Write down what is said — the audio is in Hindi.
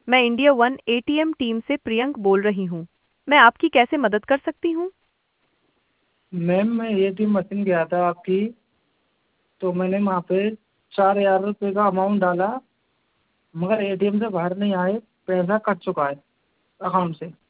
मैं इंडिया वन एटीएम टीम से प्रियंक बोल रही हूँ। मैं आपकी कैसे मदद कर सकती हूँ? मैम मैं एटीएम मशीन गया था आपकी, तो मैंने वहाँ पे 4,000 रुपये का अमाउंट डाला, मगर एटीएम से बाहर नहीं आए, पैसा कट चुका है अकाउंट से।